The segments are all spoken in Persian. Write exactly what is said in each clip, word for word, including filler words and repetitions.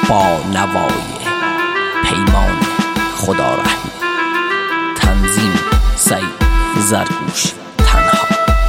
با نوای پیمان خدا رحمی. تنظیم سعید زرگوش تنها.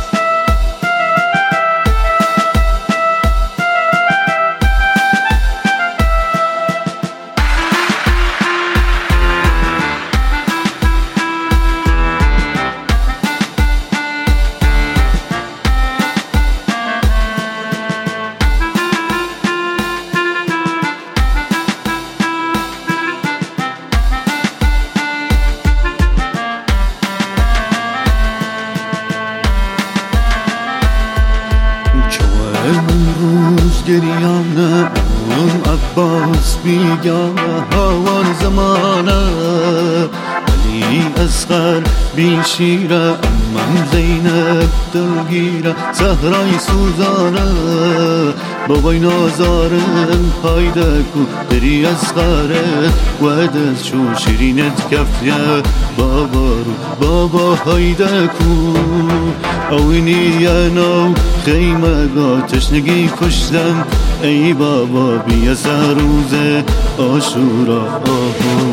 امروز گریانه اون عباس بیگانه هوان زمانه علی اصغر بی شیره امم زینب دلگیره زهرای سوزانه بابای نازارم پایده کو دری اصغره و دست شو شیرینت کفتیه بابا رو بابا هایده کو اوینی نو خیمه گا تشنگی کشتم ای بابا بیا سروز آشورا آهو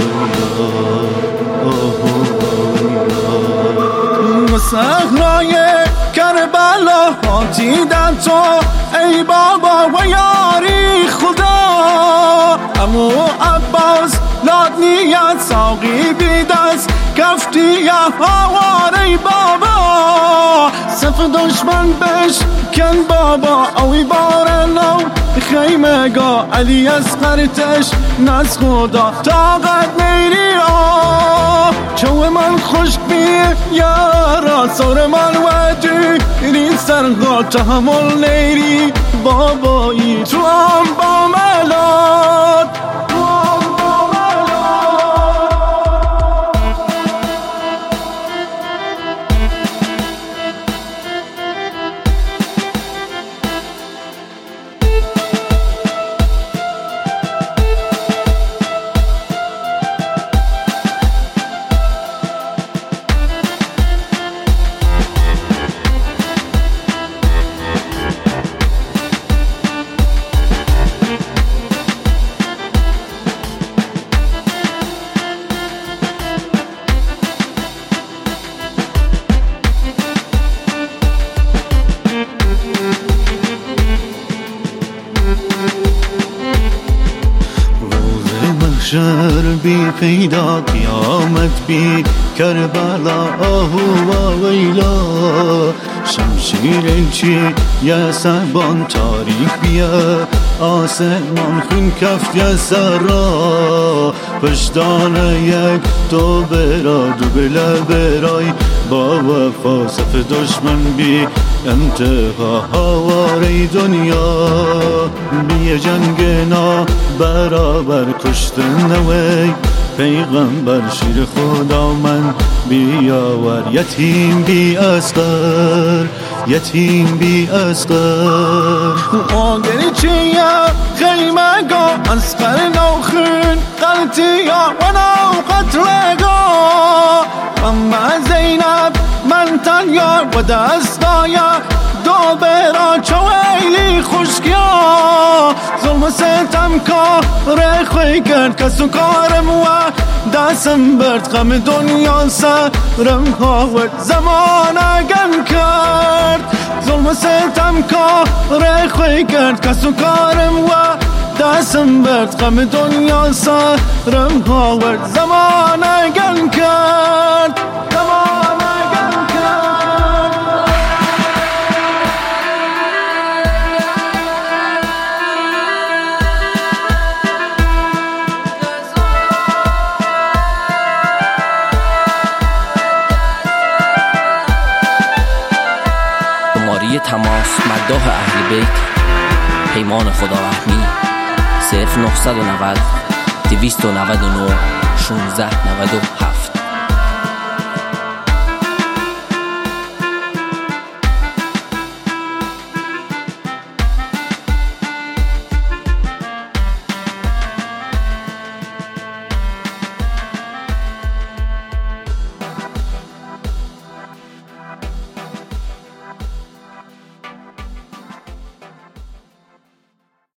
آهو صحرای کربلا دیدم تو ای بابا و یاری خدا امو عباس لاد نیت ساقی بیدست کفتی یا هوار ای بابا صف دشمن بش کن بابا اوی بار نو خیمه گا علی اصغرتش نز خدا طاقت نیری آه چو من خشک بی یارا سور من ودی این سرگا تحمل نیری بابایی تو هم با ملاد شر بی پیدا قیامت بی کربلا آهو و ویلا شمشیر چی یا سبان تاریک بیا آسمان خون کفت یا سرا پشتان یک دو برا دو بلا برای با وفا صف دشمن بی انتها هواری دنیا بی جنگ نا برابر کشتن نوی پیغمبر شیر خدا من بیاور یتیم بی اصغر یتیم بی اصغر آگری چیه خیمه گا اصغر نوخون قلتی و نو قتلگا اما زینب من تنیا و دستایا دو برا چویلی خوشگیا ظلم ستم کار خوی کرد کسو کارم و دستم برد غم دنیا سرم هاورد زمان گم کرد ظلم ستم کار خوی کرد کسو کارم و دستم برد غم دنیا سرم هاورد زمان گم کرد زمان گم کرد شماره تماس مداح اهل بیت پیمان خدا رحمی صفر نهصد و نود دویست و نود و نه شانزده نود و هفت.